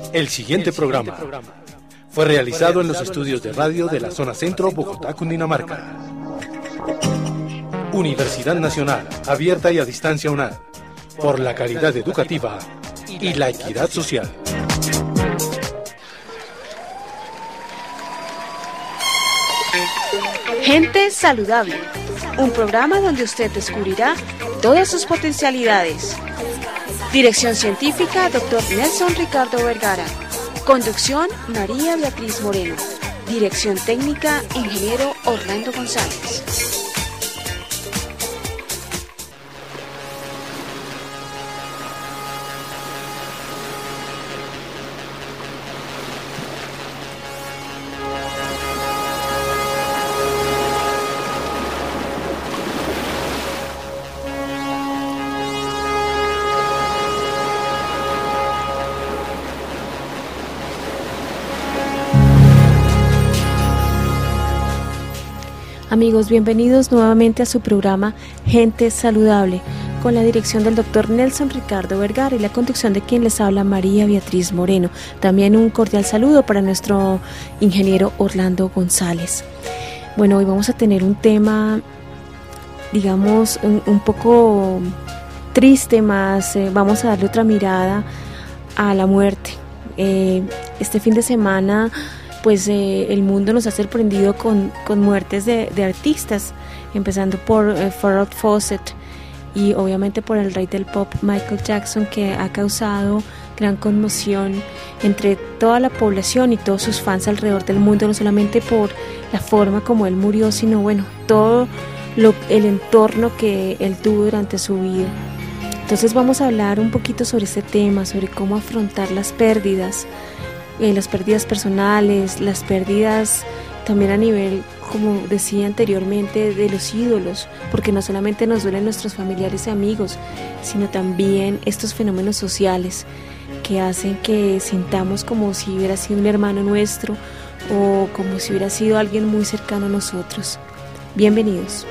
El siguiente programa fue realizado en los estudios de radio de la zona centro, Bogotá, Cundinamarca. Universidad Nacional, abierta y a distancia UNAD, por la calidad educativa y la equidad social. Gente Saludable, un programa donde usted descubrirá todas sus potencialidades. Dirección científica, Dr. Nelson Ricardo Vergara. Conducción, María Beatriz Moreno. Dirección técnica, Ingeniero Orlando González. Amigos, bienvenidos nuevamente a su programa Gente Saludable, con la dirección del Dr. Nelson Ricardo Vergara y la conducción de quien les habla, María Beatriz Moreno. También un cordial saludo para nuestro ingeniero Orlando González. Bueno, hoy vamos a tener un tema, digamos, un poco triste, más vamos a darle otra mirada a la muerte. Este fin de semana pues el mundo nos ha sorprendido con muertes de artistas, empezando por Farrah Fawcett y obviamente por el rey del pop Michael Jackson, que ha causado gran conmoción entre toda la población y todos sus fans alrededor del mundo, no solamente por la forma como él murió, sino bueno, todo el entorno que él tuvo durante su vida. Entonces vamos a hablar un poquito sobre este tema, sobre cómo afrontar las pérdidas personales, las pérdidas también a nivel, como decía anteriormente, de los ídolos, porque no solamente nos duelen nuestros familiares y amigos, sino también estos fenómenos sociales que hacen que sintamos como si hubiera sido un hermano nuestro o como si hubiera sido alguien muy cercano a nosotros. Bienvenidos.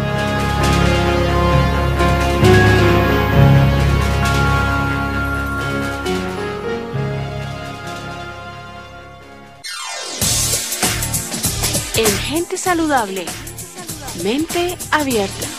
En Gente Saludable, mente abierta.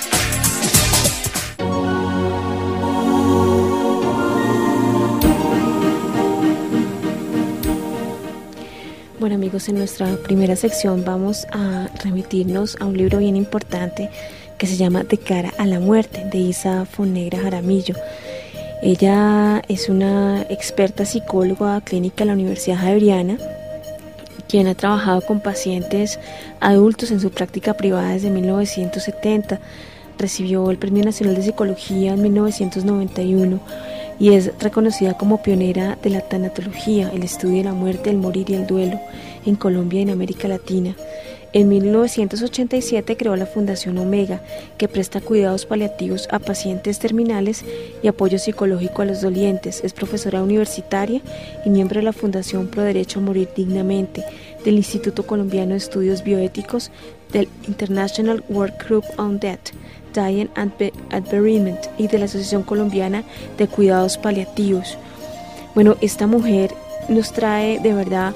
Bueno amigos, en nuestra primera sección vamos a remitirnos a un libro bien importante que se llama De cara a la muerte, de Isa Fonnegra Jaramillo. Ella es una experta psicóloga clínica en la Universidad Javeriana, quien ha trabajado con pacientes adultos en su práctica privada desde 1970, recibió el Premio Nacional de Psicología en 1991 y es reconocida como pionera de la tanatología, el estudio de la muerte, el morir y el duelo en Colombia y en América Latina. En 1987 creó la Fundación Omega, que presta cuidados paliativos a pacientes terminales y apoyo psicológico a los dolientes. Es profesora universitaria y miembro de la Fundación Pro Derecho a Morir Dignamente, del Instituto Colombiano de Estudios Bioéticos, del International Work Group on Death, Dying and Bereavement y de la Asociación Colombiana de Cuidados Paliativos. Bueno, esta mujer nos trae de verdad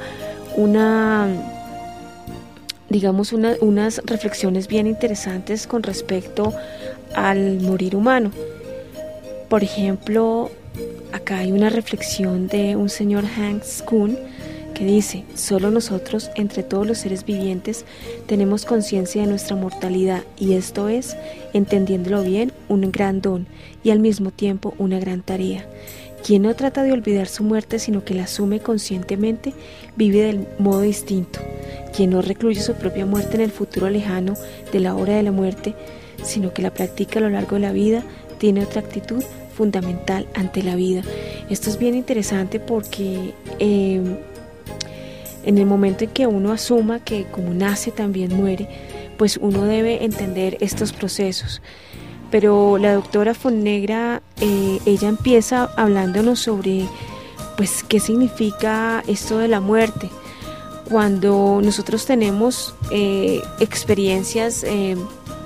unas reflexiones bien interesantes con respecto al morir humano. Por ejemplo, acá hay una reflexión de un señor Hans Kuhn que dice: solo nosotros, entre todos los seres vivientes, tenemos conciencia de nuestra mortalidad, y esto es, entendiéndolo bien, un gran don y al mismo tiempo una gran tarea. Quien no trata de olvidar su muerte, sino que la asume conscientemente, vive del modo distinto. Quien no recluye su propia muerte en el futuro lejano de la hora de la muerte, sino que la practica a lo largo de la vida, tiene otra actitud fundamental ante la vida. Esto es bien interesante porque en el momento en que uno asuma que como nace también muere, pues uno debe entender estos procesos. Pero la doctora Fonnegra, ella empieza hablándonos sobre pues qué significa esto de la muerte. Cuando nosotros tenemos experiencias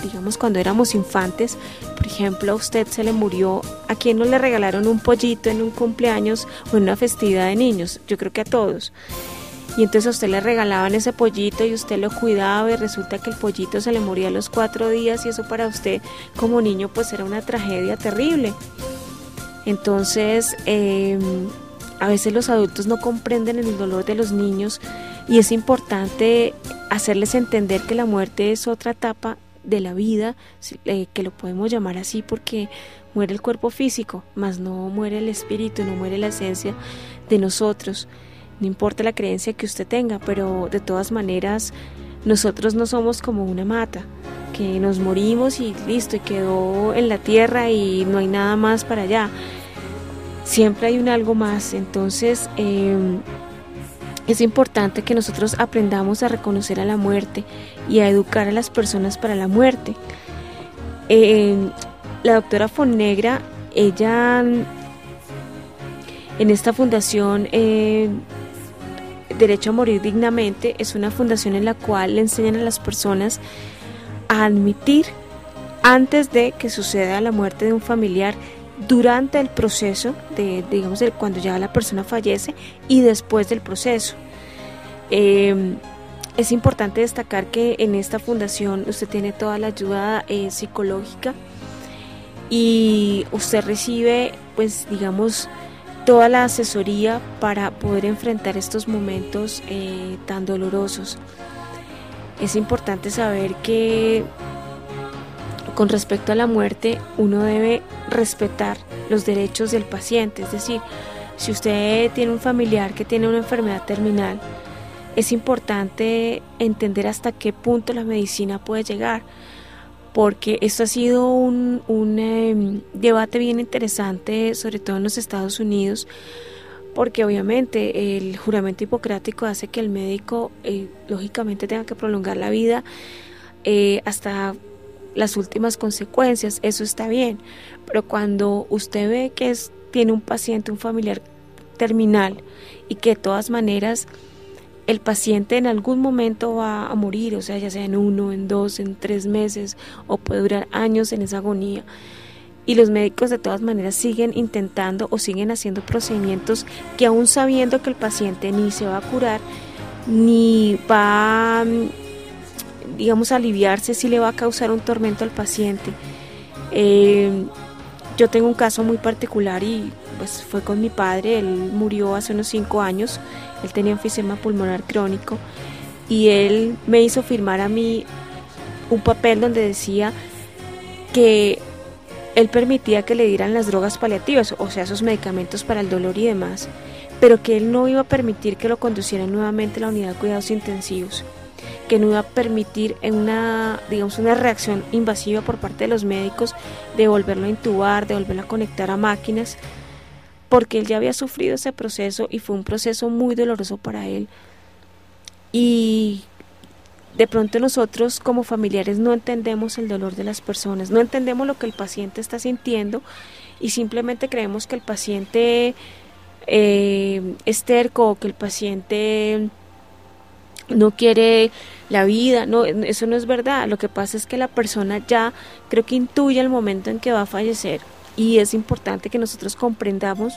digamos cuando éramos infantes, por ejemplo a usted se le murió, ¿a quién no le regalaron un pollito en un cumpleaños o en una festividad de niños? Yo creo que a todos. Y entonces a usted le regalaban ese pollito y usted lo cuidaba y resulta que el pollito se le moría a los 4 días y eso para usted como niño pues era una tragedia terrible. Entonces a veces los adultos no comprenden el dolor de los niños y es importante hacerles entender que la muerte es otra etapa de la vida, que lo podemos llamar así porque muere el cuerpo físico, mas no muere el espíritu, no muere la esencia de nosotros. No importa la creencia que usted tenga, pero de todas maneras nosotros no somos como una mata, que nos morimos y listo, y quedó en la tierra y no hay nada más para allá. Siempre hay un algo más, entonces es importante que nosotros aprendamos a reconocer a la muerte y a educar a las personas para la muerte. La doctora Fonegra, ella en esta fundación Derecho a Morir Dignamente, es una fundación en la cual le enseñan a las personas a admitir antes de que suceda la muerte de un familiar, durante el proceso de cuando ya la persona fallece y después del proceso. Es importante destacar que en esta fundación usted tiene toda la ayuda psicológica y usted recibe pues digamos toda la asesoría para poder enfrentar estos momentos tan dolorosos. Es importante saber que con respecto a la muerte uno debe respetar los derechos del paciente, es decir, si usted tiene un familiar que tiene una enfermedad terminal, es importante entender hasta qué punto la medicina puede llegar, porque esto ha sido un debate bien interesante, sobre todo en los Estados Unidos, porque obviamente el juramento hipocrático hace que el médico lógicamente tenga que prolongar la vida hasta las últimas consecuencias. Eso está bien, pero cuando usted ve que tiene un paciente, un familiar terminal y que de todas maneras el paciente en algún momento va a morir, o sea, ya sea en 1, en 2, en 3 meses, o puede durar años en esa agonía, y los médicos de todas maneras siguen intentando o siguen haciendo procedimientos que aún sabiendo que el paciente ni se va a curar, ni va, digamos, a aliviarse, si le va a causar un tormento al paciente. Yo tengo un caso muy particular y pues fue con mi padre. Él murió hace unos 5 años, él tenía enfisema pulmonar crónico y él me hizo firmar a mí un papel donde decía que él permitía que le dieran las drogas paliativas, o sea, esos medicamentos para el dolor y demás, pero que él no iba a permitir que lo conducieran nuevamente a la unidad de cuidados intensivos, que no iba a permitir una reacción invasiva por parte de los médicos de volverlo a intubar, de volverlo a conectar a máquinas, porque él ya había sufrido ese proceso y fue un proceso muy doloroso para él. Y de pronto nosotros como familiares no entendemos el dolor de las personas, no entendemos lo que el paciente está sintiendo y simplemente creemos que el paciente es terco, o que el paciente no quiere la vida. No, eso no es verdad. Lo que pasa es que la persona ya creo que intuye el momento en que va a fallecer y es importante que nosotros comprendamos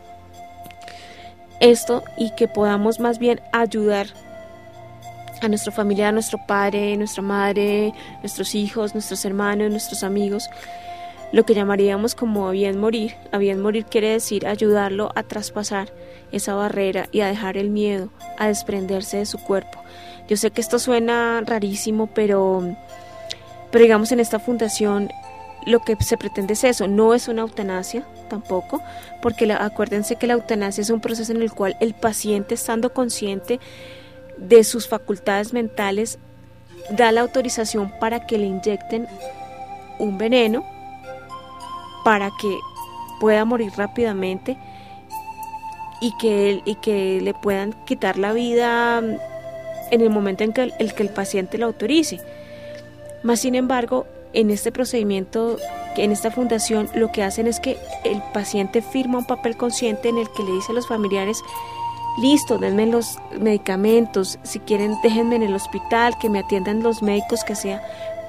esto y que podamos más bien ayudar a nuestra familia, a nuestro padre, nuestra madre, nuestros hijos, nuestros hermanos, nuestros amigos, lo que llamaríamos como a bien morir. A bien morir quiere decir ayudarlo a traspasar esa barrera y a dejar el miedo, a desprenderse de su cuerpo. Yo sé que esto suena rarísimo, pero digamos en esta fundación lo que se pretende es eso, no es una eutanasia tampoco, porque acuérdense que la eutanasia es un proceso en el cual el paciente, estando consciente de sus facultades mentales, da la autorización para que le inyecten un veneno para que pueda morir rápidamente y que le puedan quitar la vida en el momento en que el paciente lo autorice. Más sin embargo, en este procedimiento, en esta fundación, lo que hacen es que el paciente firma un papel consciente en el que le dice a los familiares: listo, denme los medicamentos, si quieren déjenme en el hospital, que me atiendan los médicos que sea,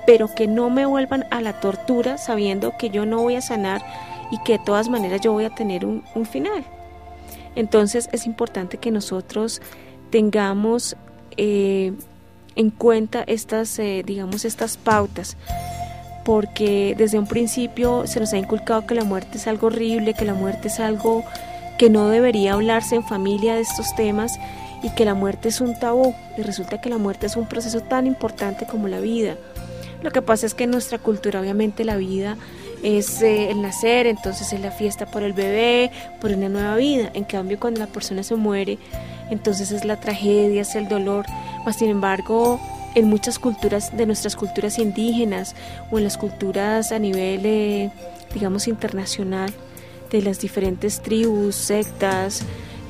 pero que no me vuelvan a la tortura sabiendo que yo no voy a sanar y que de todas maneras yo voy a tener un final. Entonces es importante que nosotros tengamos en cuenta estas pautas, porque desde un principio se nos ha inculcado que la muerte es algo horrible, que la muerte es algo que no debería hablarse en familia de estos temas, y que la muerte es un tabú, y resulta que la muerte es un proceso tan importante como la vida. Lo que pasa es que en nuestra cultura obviamente la vida es el nacer, entonces es la fiesta por el bebé, por una nueva vida. En cambio, cuando la persona se muere, entonces es la tragedia, es el dolor. Mas sin embargo, en muchas culturas, de nuestras culturas indígenas o en las culturas a nivel internacional, de las diferentes tribus, sectas,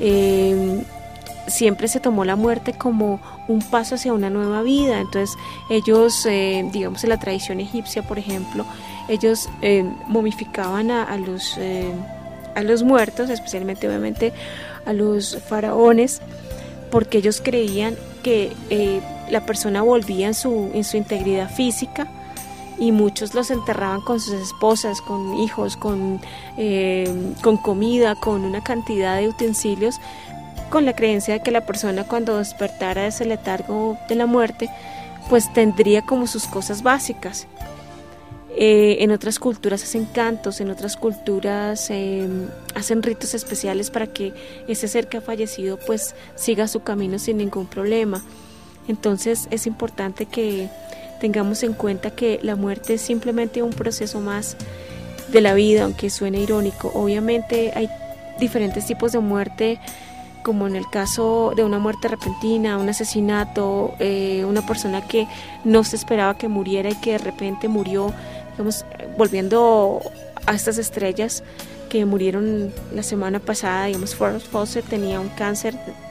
siempre se tomó la muerte como un paso hacia una nueva vida. Entonces ellos, en la tradición egipcia, por ejemplo, ellos momificaban a los muertos, especialmente obviamente a los faraones, porque ellos creían que la persona volvía en su integridad física, y muchos los enterraban con sus esposas, con hijos, con comida, con una cantidad de utensilios, con la creencia de que la persona, cuando despertara de ese letargo de la muerte, pues tendría como sus cosas básicas. En otras culturas hacen cantos, en otras culturas hacen ritos especiales para que ese ser que ha fallecido pues siga su camino sin ningún problema. Entonces es importante que tengamos en cuenta que la muerte es simplemente un proceso más de la vida, aunque suene irónico. Obviamente hay diferentes tipos de muerte, como en el caso de una muerte repentina, un asesinato, una persona que no se esperaba que muriera y que de repente murió, volviendo a estas estrellas que murieron la semana pasada. Farrah Fawcett tenía un cáncer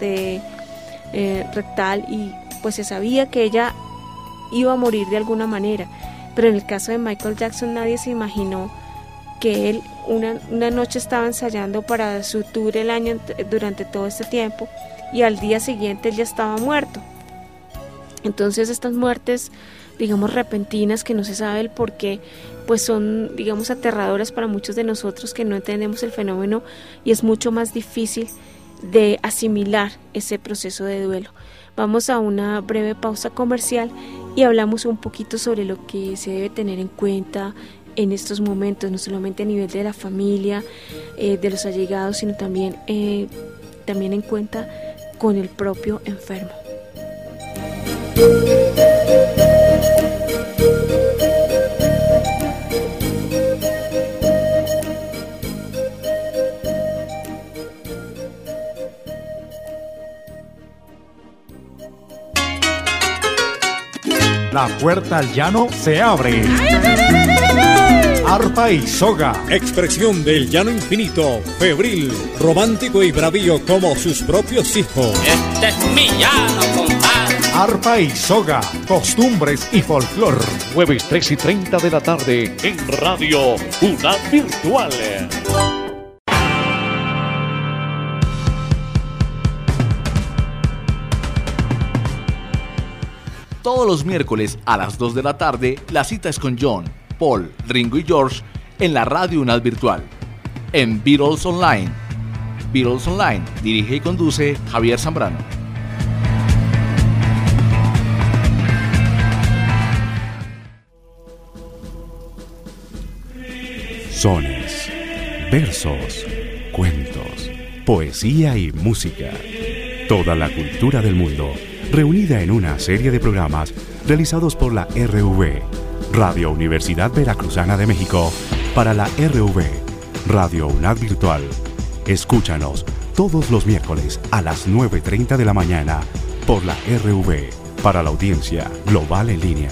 rectal, y pues se sabía que ella iba a morir de alguna manera, pero en el caso de Michael Jackson nadie se imaginó que él una noche estaba ensayando para su tour durante todo este tiempo, y al día siguiente él ya estaba muerto. Entonces estas muertes, repentinas, que no se sabe el por qué, pues son, aterradoras para muchos de nosotros que no entendemos el fenómeno, y es mucho más difícil de asimilar ese proceso de duelo. Vamos a una breve pausa comercial y hablamos un poquito sobre lo que se debe tener en cuenta en estos momentos, no solamente a nivel de la familia, de los allegados, sino también en cuenta con el propio enfermo. La puerta al llano se abre. Arpa y soga. Expresión del llano infinito, febril, romántico y bravío como sus propios hijos. Este es mi llano, compadre. Arpa y soga, costumbres y folclor. Jueves 3:30 de la tarde en Radio UNAD Virtual. Todos los miércoles a las 2 de la tarde, la cita es con John, Paul, Ringo y George en la Radio UNAD Virtual. En Beatles Online. Beatles Online, dirige y conduce Javier Zambrano. Sones, versos, cuentos, poesía y música. Toda la cultura del mundo reunida en una serie de programas realizados por la RV, Radio Universidad Veracruzana de México, para la RV, Radio UNAD Virtual. Escúchanos todos los miércoles a las 9:30 de la mañana por la RV, para la audiencia global en línea.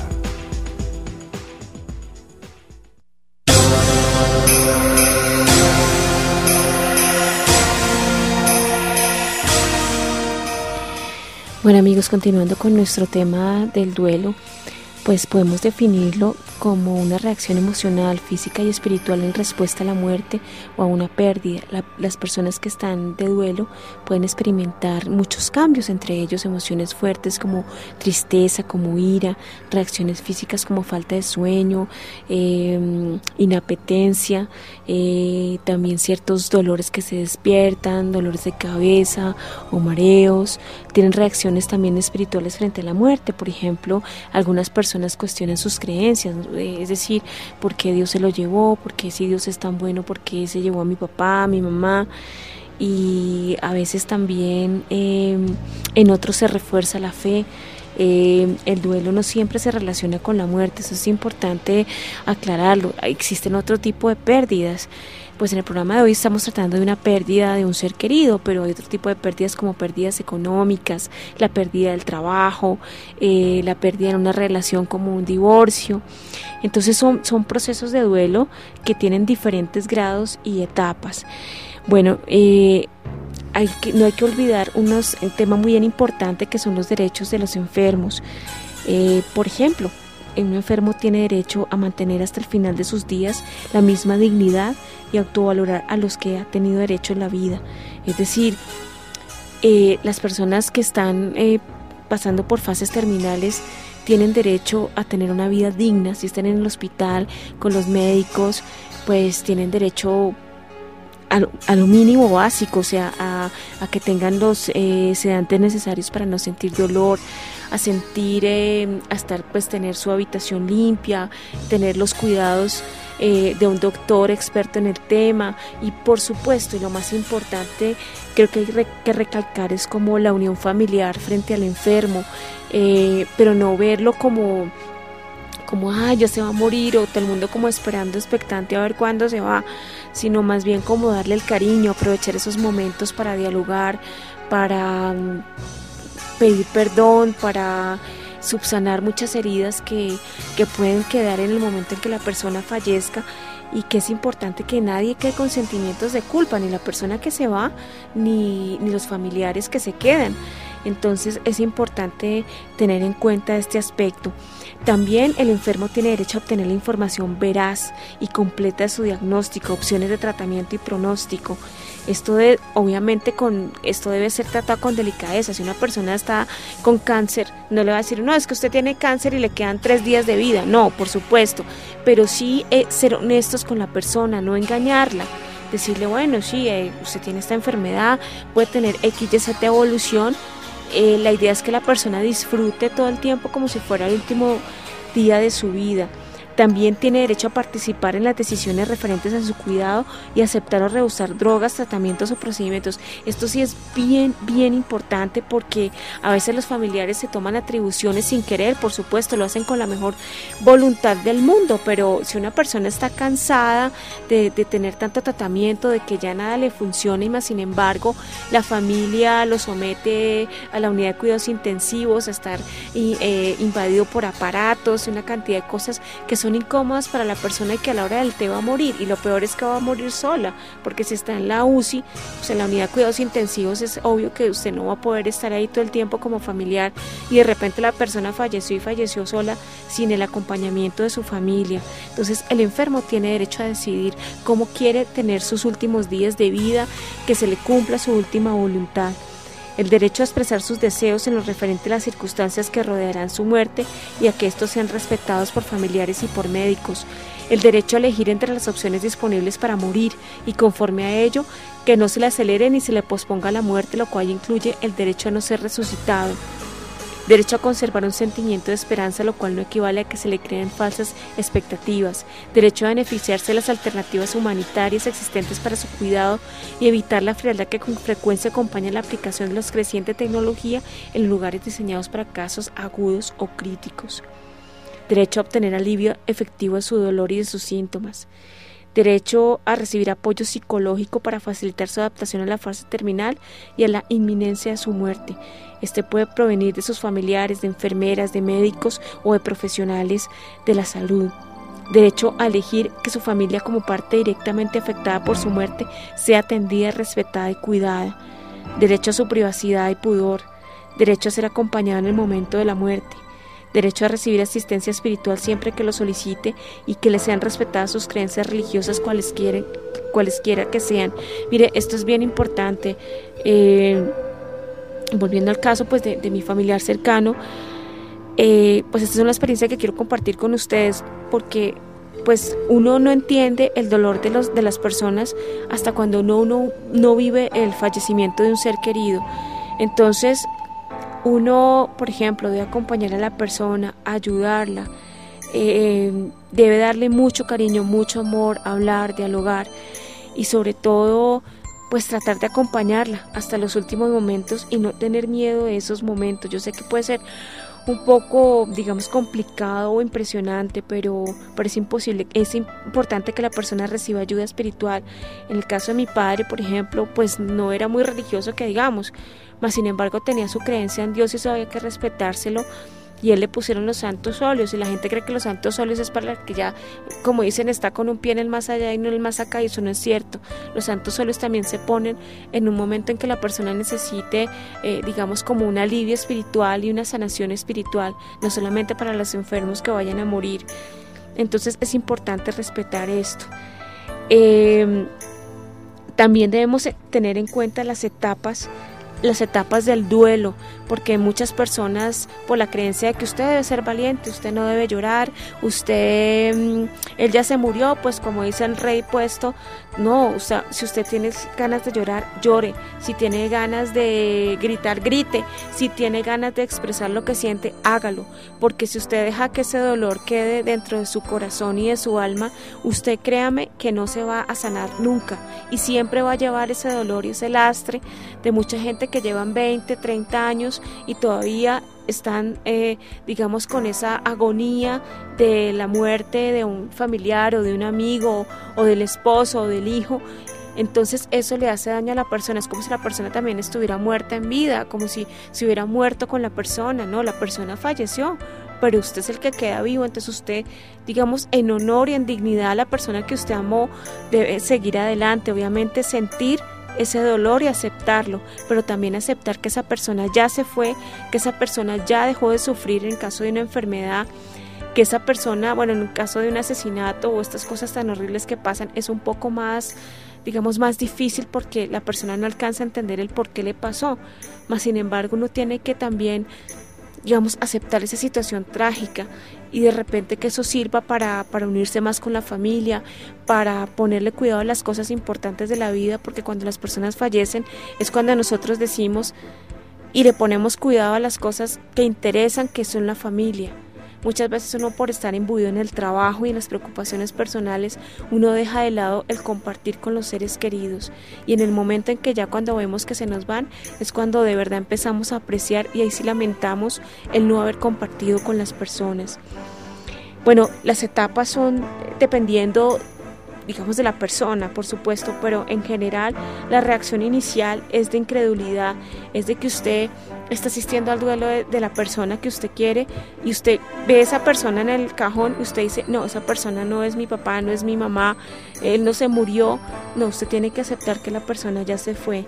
Bueno amigos, continuando con nuestro tema del duelo, pues podemos definirlo como una reacción emocional, física y espiritual en respuesta a la muerte o a una pérdida. Las personas que están de duelo pueden experimentar muchos cambios, entre ellos emociones fuertes como tristeza, como ira, reacciones físicas como falta de sueño, inapetencia, también ciertos dolores que se despiertan, dolores de cabeza o mareos. Tienen reacciones también espirituales frente a la muerte. Por ejemplo, algunas personas cuestionan sus creencias, es decir, ¿por qué Dios se lo llevó? ¿Por qué si Dios es tan bueno? ¿Por qué se llevó a mi papá, a mi mamá? Y a veces también en otros se refuerza la fe. El duelo no siempre se relaciona con la muerte, eso es importante aclararlo. Existen otro tipo de pérdidas. Pues en el programa de hoy estamos tratando de una pérdida de un ser querido, pero hay otro tipo de pérdidas como pérdidas económicas, la pérdida del trabajo, la pérdida en una relación como un divorcio. Entonces son procesos de duelo que tienen diferentes grados y etapas. Bueno, no hay que olvidar un tema muy bien importante que son los derechos de los enfermos. Por ejemplo, un enfermo tiene derecho a mantener hasta el final de sus días la misma dignidad y autovalorar a los que ha tenido derecho en la vida. Es decir, las personas que están pasando por fases terminales tienen derecho a tener una vida digna. Si están en el hospital con los médicos, pues tienen derecho a lo mínimo básico, o sea, a que tengan los sedantes necesarios para no sentir dolor, a sentir, tener su habitación limpia, tener los cuidados de un doctor experto en el tema. Y por supuesto, y lo más importante, creo que hay que recalcar es como la unión familiar frente al enfermo, pero no verlo como ya se va a morir, o todo el mundo como esperando, expectante a ver cuándo se va, sino más bien como darle el cariño, aprovechar esos momentos para dialogar, para pedir perdón, para subsanar muchas heridas que pueden quedar en el momento en que la persona fallezca, y que es importante que nadie quede con sentimientos de culpa, ni la persona que se va, ni los familiares que se quedan. Entonces es importante tener en cuenta este aspecto. También el enfermo tiene derecho a obtener la información veraz y completa de su diagnóstico, opciones de tratamiento y pronóstico. Esto debe ser tratado con delicadeza. Si una persona está con cáncer, no le va a decir, no, es que usted tiene cáncer y le quedan 3 días de vida. No, por supuesto, pero sí ser honestos con la persona, no engañarla. Decirle, bueno, sí, usted tiene esta enfermedad, puede tener X, Y, Z evolución. La idea es que la persona disfrute todo el tiempo como si fuera el último día de su vida. También tiene derecho a participar en las decisiones referentes a su cuidado y aceptar o rehusar drogas, tratamientos o procedimientos. Esto sí es bien importante, porque a veces los familiares se toman atribuciones sin querer. Por supuesto, lo hacen con la mejor voluntad del mundo, pero si una persona está cansada de tener tanto tratamiento, de que ya nada le funciona, y más sin embargo la familia lo somete a la unidad de cuidados intensivos, a estar invadido por aparatos, una cantidad de cosas que son incómodas para la persona y que a la hora del té va a morir, y lo peor es que va a morir sola, porque si está en la UCI, pues en la unidad de cuidados intensivos, es obvio que usted no va a poder estar ahí todo el tiempo como familiar, y de repente la persona falleció sola sin el acompañamiento de su familia. Entonces el enfermo tiene derecho a decidir cómo quiere tener sus últimos días de vida, que se le cumpla su última voluntad. El derecho a expresar sus deseos en lo referente a las circunstancias que rodearán su muerte y a que estos sean respetados por familiares y por médicos. El derecho a elegir entre las opciones disponibles para morir, y conforme a ello, que no se le acelere ni se le posponga la muerte, lo cual incluye el derecho a no ser resucitado. Derecho a conservar un sentimiento de esperanza, lo cual no equivale a que se le creen falsas expectativas. Derecho a beneficiarse de las alternativas humanitarias existentes para su cuidado y evitar la frialdad que con frecuencia acompaña la aplicación de la creciente tecnología en lugares diseñados para casos agudos o críticos. Derecho a obtener alivio efectivo de su dolor y de sus síntomas. Derecho a recibir apoyo psicológico para facilitar su adaptación a la fase terminal y a la inminencia de su muerte. Este puede provenir de sus familiares, de enfermeras, de médicos o de profesionales de la salud. Derecho a elegir que su familia, como parte directamente afectada por su muerte, sea atendida, respetada y cuidada. Derecho a su privacidad y pudor. Derecho a ser acompañado en el momento de la muerte. derecho a recibir asistencia espiritual siempre que lo solicite y que le sean respetadas sus creencias religiosas cualesquiera que sean. Mire, esto es bien importante. Volviendo al caso pues de mi familiar cercano, pues esta es una experiencia que quiero compartir con ustedes, porque pues uno no entiende el dolor de las personas hasta cuando uno no vive el fallecimiento de un ser querido. Entonces uno, por ejemplo, debe acompañar a la persona, ayudarla, debe darle mucho cariño, mucho amor, hablar, dialogar y sobre todo pues tratar de acompañarla hasta los últimos momentos y no tener miedo de esos momentos. Yo sé que puede ser un poco, digamos, complicado o impresionante, pero es imposible. Es importante que la persona reciba ayuda espiritual. En el caso de mi padre, por ejemplo, pues no era muy religioso que digamos, mas sin embargo tenía su creencia en Dios y eso había que respetárselo. Y él le pusieron los santos óleos y la gente cree que los santos óleos es para la que ya, como dicen, está con un pie en el más allá y no en el más acá, y eso no es cierto. Los santos óleos también se ponen en un momento en que la persona necesite, digamos, como un alivio espiritual y una sanación espiritual, no solamente para los enfermos que vayan a morir. Entonces es importante respetar esto. También debemos tener en cuenta las etapas del duelo, porque muchas personas, por la creencia de que usted debe ser valiente, usted no debe llorar, él ya se murió, pues como dice el rey puesto, no, o sea, si usted tiene ganas de llorar, llore, si tiene ganas de gritar, grite, si tiene ganas de expresar lo que siente, hágalo, porque si usted deja que ese dolor quede dentro de su corazón y de su alma, usted créame que no se va a sanar nunca, y siempre va a llevar ese dolor y ese lastre de mucha gente que llevan 20, 30 años y todavía están, digamos, con esa agonía de la muerte de un familiar o de un amigo o del esposo o del hijo. Entonces eso le hace daño a la persona, es como si la persona también estuviera muerta en vida, como si se hubiera muerto con la persona, no, la persona falleció, pero usted es el que queda vivo, entonces usted, digamos, en honor y en dignidad a la persona que usted amó, debe seguir adelante, obviamente sentir ese dolor y aceptarlo, pero también aceptar que esa persona ya se fue, que esa persona ya dejó de sufrir en caso de una enfermedad, que esa persona, bueno, en un caso de un asesinato o estas cosas tan horribles que pasan, es un poco más, digamos, más difícil porque la persona no alcanza a entender el por qué le pasó, mas sin embargo uno tiene que también, digamos, aceptar esa situación trágica y de repente que eso sirva para unirse más con la familia, para ponerle cuidado a las cosas importantes de la vida, porque cuando las personas fallecen es cuando nosotros decimos y le ponemos cuidado a las cosas que interesan, que son la familia. Muchas veces uno, por estar imbuido en el trabajo y en las preocupaciones personales, uno deja de lado el compartir con los seres queridos, y en el momento en que ya cuando vemos que se nos van es cuando de verdad empezamos a apreciar, y ahí sí lamentamos el no haber compartido con las personas. Bueno, las etapas son dependiendo, digamos, de la persona, por supuesto, pero en general la reacción inicial es de incredulidad, es de que usted está asistiendo al duelo de la persona que usted quiere y usted ve a esa persona en el cajón y usted dice, no, esa persona no es mi papá, no es mi mamá, él no se murió. No, usted tiene que aceptar que la persona ya se fue.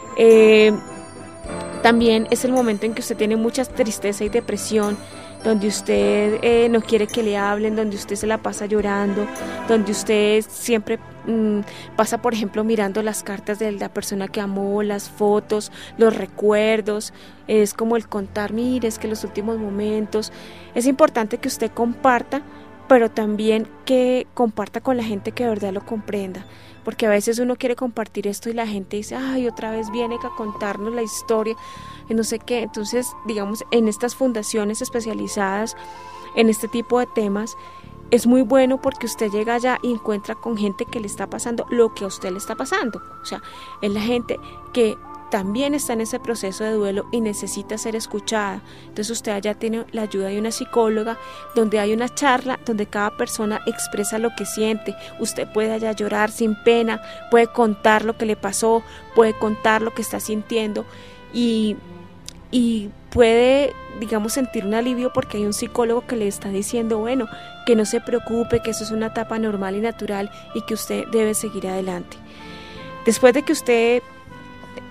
También es el momento en que usted tiene mucha tristeza y depresión, donde usted no quiere que le hablen, donde usted se la pasa llorando, donde usted siempre pasa, por ejemplo, mirando las cartas de la persona que amó, las fotos, los recuerdos. Es como el contar, mire, es que los últimos momentos. Es importante que usted comparta, pero también que comparta con la gente que de verdad lo comprenda, porque a veces uno quiere compartir esto y la gente dice, ay, otra vez viene a contarnos la historia, y no sé qué. Entonces, digamos, en estas fundaciones especializadas en este tipo de temas, es muy bueno porque usted llega allá y encuentra con gente que le está pasando lo que a usted le está pasando. O sea, es la gente que también está en ese proceso de duelo y necesita ser escuchada. Entonces usted allá tiene la ayuda de una psicóloga, donde hay una charla donde cada persona expresa lo que siente. Usted puede allá llorar sin pena, puede contar lo que le pasó, puede contar lo que está sintiendo y puede, digamos, sentir un alivio porque hay un psicólogo que le está diciendo, bueno, que no se preocupe, que eso es una etapa normal y natural y que usted debe seguir adelante. Después de que usted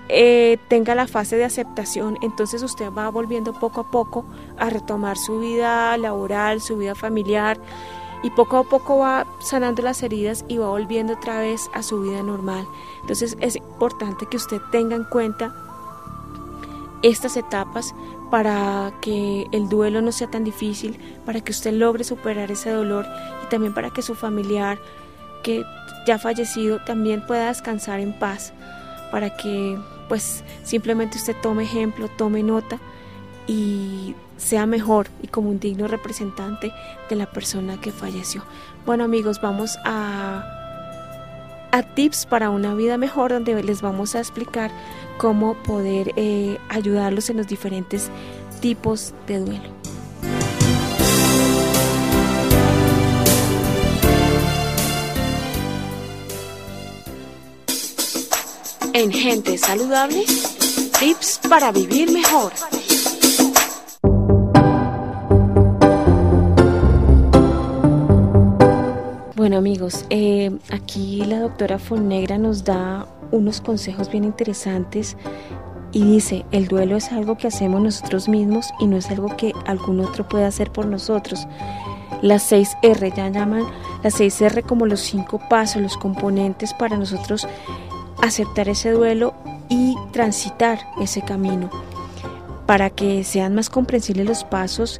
tenga la fase de aceptación, entonces usted va volviendo poco a poco a retomar su vida laboral, su vida familiar, y poco a poco va sanando las heridas y va volviendo otra vez a su vida normal. Entonces es importante que usted tenga en cuenta estas etapas para que el duelo no sea tan difícil, para que usted logre superar ese dolor y también para que su familiar que ya ha fallecido también pueda descansar en paz, para que pues simplemente usted tome ejemplo, tome nota y sea mejor y como un digno representante de la persona que falleció. Bueno amigos, vamos a tips para una vida mejor, donde les vamos a explicar cómo poder ayudarlos en los diferentes tipos de duelo. En Gente Saludable, tips para vivir mejor. Bueno amigos, aquí la doctora Fonegra nos da unos consejos bien interesantes y dice: el duelo es algo que hacemos nosotros mismos y no es algo que algún otro pueda hacer por nosotros. Las 6R, ya llaman las 6R como los 5 pasos, los componentes para nosotros aceptar ese duelo y transitar ese camino. Para que sean más comprensibles los pasos,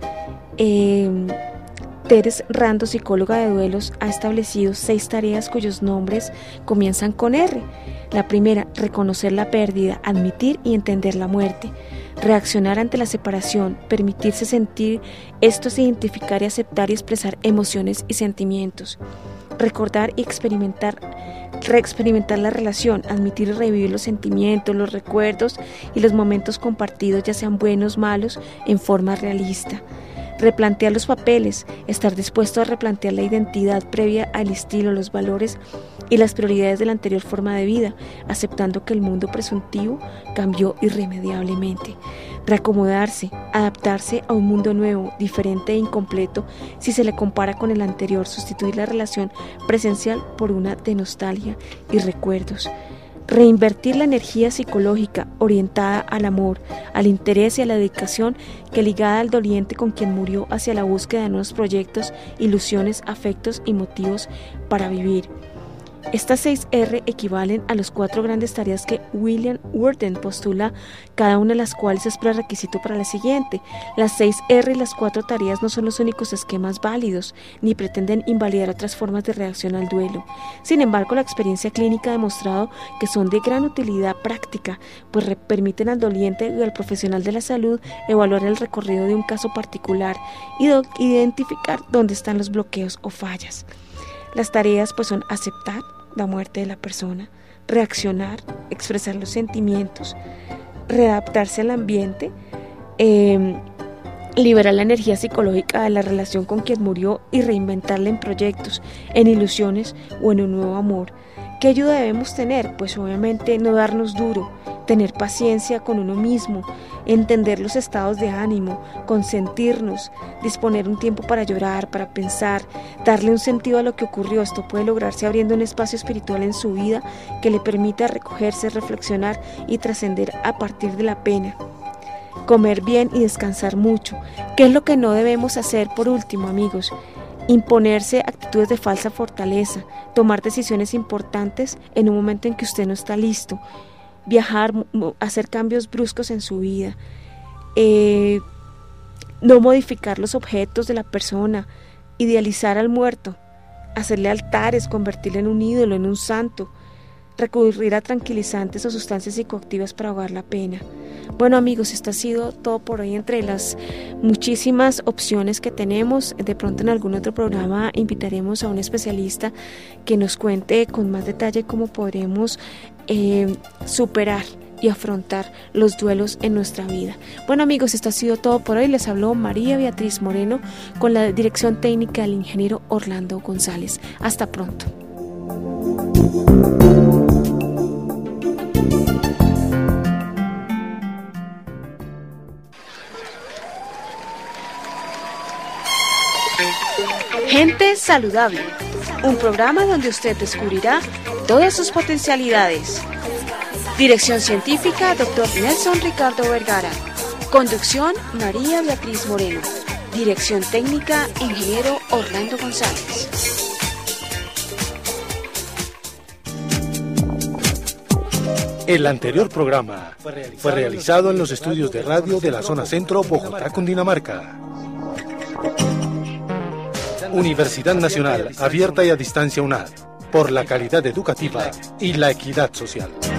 Teres Rando, psicóloga de duelos, ha establecido 6 tareas cuyos nombres comienzan con R. La primera, reconocer la pérdida, admitir y entender la muerte. Reaccionar ante la separación, permitirse sentir, esto es identificar y aceptar y expresar emociones y sentimientos. Recordar y reexperimentar la relación, admitir y revivir los sentimientos, los recuerdos y los momentos compartidos, ya sean buenos o malos, en forma realista. Replantear los papeles, estar dispuesto a replantear la identidad previa al estilo, los valores y las prioridades de la anterior forma de vida, aceptando que el mundo presuntivo cambió irremediablemente. Reacomodarse, adaptarse a un mundo nuevo, diferente e incompleto si se le compara con el anterior, sustituir la relación presencial por una de nostalgia y recuerdos. Reinvertir la energía psicológica orientada al amor, al interés y a la dedicación que ligada al doliente con quien murió hacia la búsqueda de nuevos proyectos, ilusiones, afectos y motivos para vivir. Estas 6R equivalen a las 4 grandes tareas que William Worden postula, cada una de las cuales es prerequisito para la siguiente. Las 6R y las 4 tareas no son los únicos esquemas válidos, ni pretenden invalidar otras formas de reacción al duelo. Sin embargo, la experiencia clínica ha demostrado que son de gran utilidad práctica, pues permiten al doliente y al profesional de la salud evaluar el recorrido de un caso particular y identificar dónde están los bloqueos o fallas. Las tareas pues son aceptar la muerte de la persona, reaccionar, expresar los sentimientos, readaptarse al ambiente, liberar la energía psicológica de la relación con quien murió y reinventarla en proyectos, en ilusiones o en un nuevo amor. ¿Qué ayuda debemos tener? Pues obviamente no darnos duro, tener paciencia con uno mismo, entender los estados de ánimo, consentirnos, disponer un tiempo para llorar, para pensar, darle un sentido a lo que ocurrió. Esto puede lograrse abriendo un espacio espiritual en su vida que le permita recogerse, reflexionar y trascender a partir de la pena. Comer bien y descansar mucho. ¿Qué es lo que no debemos hacer por último, amigos? Imponerse actitudes de falsa fortaleza, tomar decisiones importantes en un momento en que usted no está listo, viajar, hacer cambios bruscos en su vida, no modificar los objetos de la persona, idealizar al muerto, hacerle altares, convertirlo en un ídolo, en un santo, recurrir a tranquilizantes o sustancias psicoactivas para ahogar la pena. Bueno amigos, esto ha sido todo por hoy entre las muchísimas opciones que tenemos. De pronto en algún otro programa invitaremos a un especialista que nos cuente con más detalle cómo podremos superar y afrontar los duelos en nuestra vida. Bueno amigos, esto ha sido todo por hoy. Les habló María Beatriz Moreno con la dirección técnica del ingeniero Orlando González. Hasta pronto. Gente Saludable, un programa donde usted descubrirá todas sus potencialidades. Dirección científica, Dr. Nelson Ricardo Vergara. Conducción, María Beatriz Moreno. Dirección técnica, Ingeniero Orlando González. El anterior programa fue realizado en los estudios de radio de la zona centro, Bogotá, Cundinamarca. Universidad Nacional, abierta y a distancia UNAD, por la calidad educativa y la equidad social.